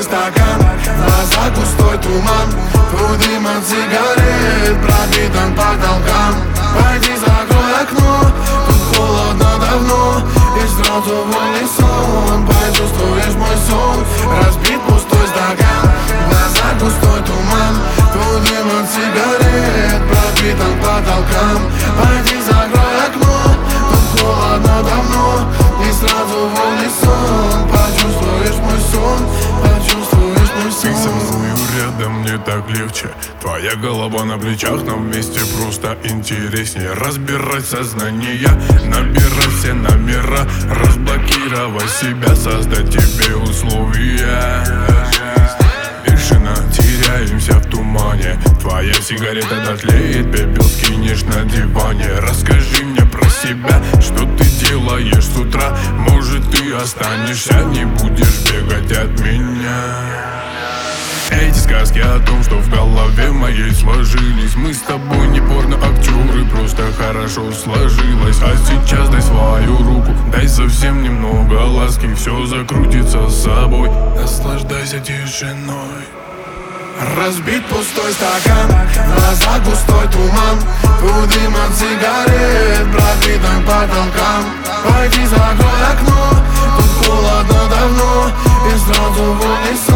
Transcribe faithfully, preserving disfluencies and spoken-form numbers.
пустой стакан, в глазах густой туман, твой дым от сигарет пропитан потолкам. Пойди закрой окно, тут холодно давно, и сразу в унисон почувствуешь мой сон. Разбит пустой стакан, в глазах густой туман, твой дым от сигарет пропитан потолкам. Пойди закрой окно, тут холодно давно, и сразу в унисон почувствуешь мой сон, почувствуешь мой сон. Ты со мною рядом, мне так легче. Твоя голова на плечах, нам вместе просто интереснее. Разбирать сознание, набирать все номера, разблокировать себя, создать тебе условия. Бешено теряемся в тумане, твоя сигарета дотлеет, пепел скинешь на диване. Расскажи мне про себя, что ты делаешь с утра. Может, ты останешься, не будешь бегать от меня. Эти сказки о том, что в голове моей сложились, мы с тобой не порно-актеры, просто хорошо сложилось. А сейчас дай свою руку, дай совсем немного ласки, все закрутится с собой, наслаждайся тишиной. Разбит пустой стакан, в глазах густой туман, твой дым от сигарет пропитан потолкам. Пойди закрой окно, тут холодно давно, и сразу в унисон